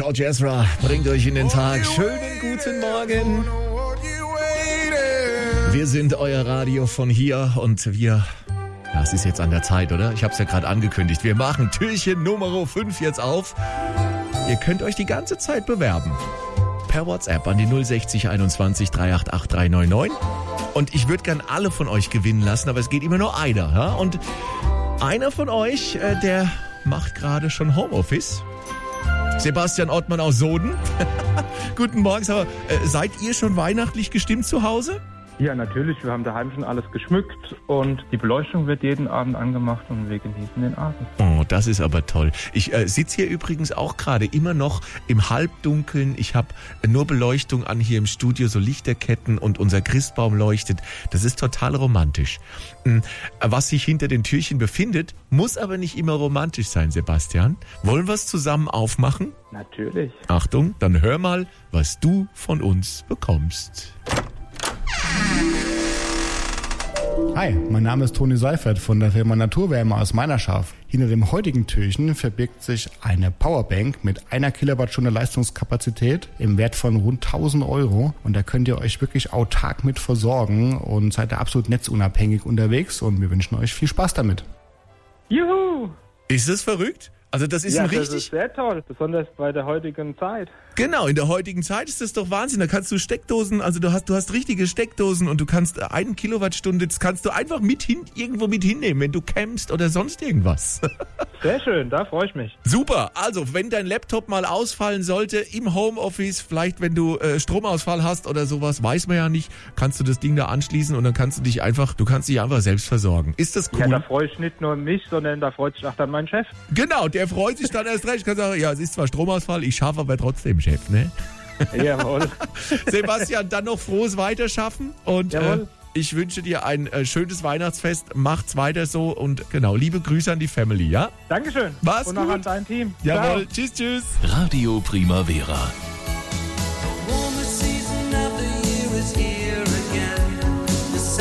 George Ezra bringt euch in den Tag. Schönen guten Morgen. Wir sind euer Radio von hier und es ist jetzt an der Zeit, oder? Ich habe es ja gerade angekündigt. Wir machen Türchen Nummer 5 jetzt auf. Ihr könnt euch die ganze Zeit bewerben. Per WhatsApp an die 060 21 388 399. Und ich würde gern alle von euch gewinnen lassen, aber es geht immer nur einer. Ja? Und einer von euch, der macht gerade schon Homeoffice. Sebastian Ottmann aus Soden. Guten Morgen, aber seid ihr schon weihnachtlich gestimmt zu Hause? Ja, natürlich. Wir haben daheim schon alles geschmückt und die Beleuchtung wird jeden Abend angemacht und wir genießen den Abend. Oh, das ist aber toll. Ich sitze hier übrigens auch gerade immer noch im Halbdunkeln. Ich habe nur Beleuchtung an hier im Studio, so Lichterketten und unser Christbaum leuchtet. Das ist total romantisch. Was sich hinter den Türchen befindet, muss aber nicht immer romantisch sein, Sebastian. Wollen wir es zusammen aufmachen? Natürlich. Achtung, dann hör mal, was du von uns bekommst. Hi, mein Name ist Toni Seifert von der Firma Naturwärme aus Meinerschaft. Hinter dem heutigen Türchen verbirgt sich eine Powerbank mit 1 Kilowattstunde Leistungskapazität im Wert von rund 1.000 Euro. Und da könnt ihr euch wirklich autark mit versorgen und seid da absolut netzunabhängig unterwegs. Und wir wünschen euch viel Spaß damit. Juhu! Ist das verrückt? Also das ist das ist sehr toll, besonders bei der heutigen Zeit. Genau, in der heutigen Zeit ist das doch Wahnsinn. Da kannst du Steckdosen, also du hast richtige Steckdosen und du kannst 1 Kilowattstunde, das kannst du einfach irgendwo mit hinnehmen, wenn du campst oder sonst irgendwas. Sehr schön, da freue ich mich. Super, also wenn dein Laptop mal ausfallen sollte im Homeoffice, vielleicht wenn du Stromausfall hast oder sowas, weiß man ja nicht, kannst du das Ding da anschließen und dann kannst du dich einfach selbst versorgen. Ist das cool? Ja, da freue ich nicht nur mich, sondern da freut sich auch dann mein Chef. Genau, der freut sich dann erst recht. Ich kann sagen, ja, es ist zwar Stromausfall, ich schaffe aber trotzdem, Chef, ne? Jawohl. Sebastian, dann noch frohes Weiterschaffen und ich wünsche dir ein schönes Weihnachtsfest. Macht's weiter so und genau, liebe Grüße an die Family, ja? Dankeschön. Mach's und gut. auch an dein Team. Jawohl, Ciao. tschüss. Radio Primavera.